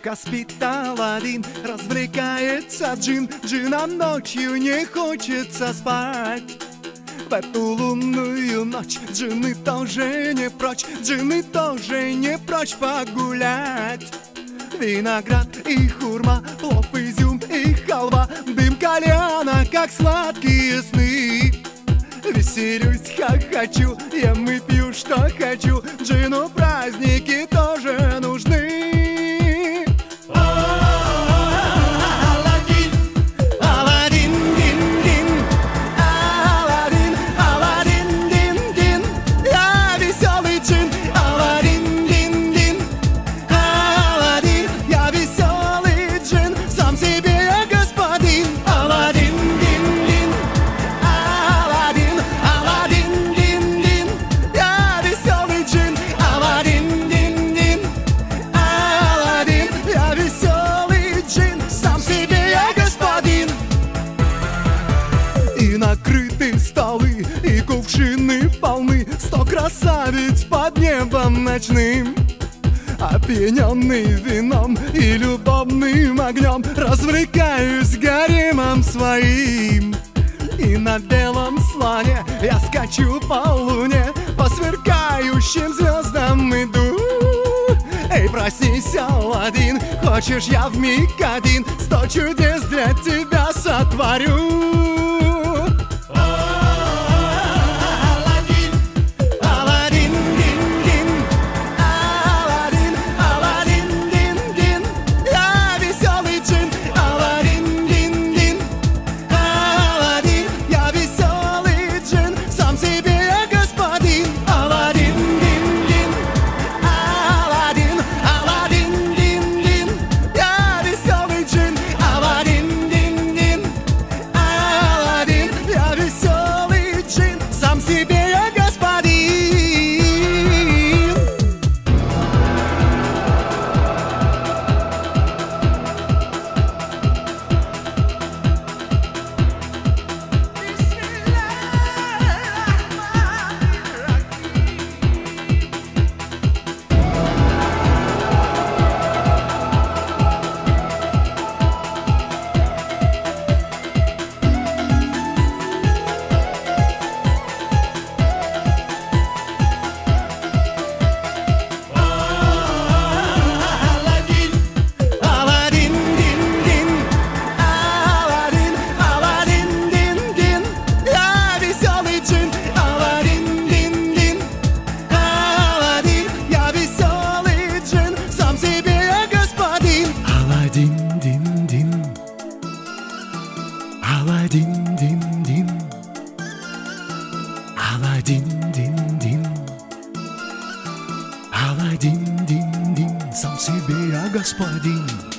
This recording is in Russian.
Крепко спит Аладдин, развлекается джин. Джинам ночью не хочется спать. В эту лунную ночь джинны тоже не прочь, джинны тоже не прочь погулять. Виноград и хурма, плов, изюм и халва, дым кальяна, как сладкие сны. Веселюсь, хохочу, ем и пью, что хочу. Джину праздники тоже нужны. Накрыты столы и кувшины полны, 100 красавиц под небом ночным. Опьяненный вином и любовным огнем, развлекаюсь гаремом своим. И на белом слоне я скачу по луне, по сверкающим звездам иду. Эй, проснись, Аладдин, хочешь, я вмиг один 100 чудес для тебя сотворю. Аладдин-дин-дин, Аладдин-дин-дин, Аладдин-дин-дин, сам себе я господин.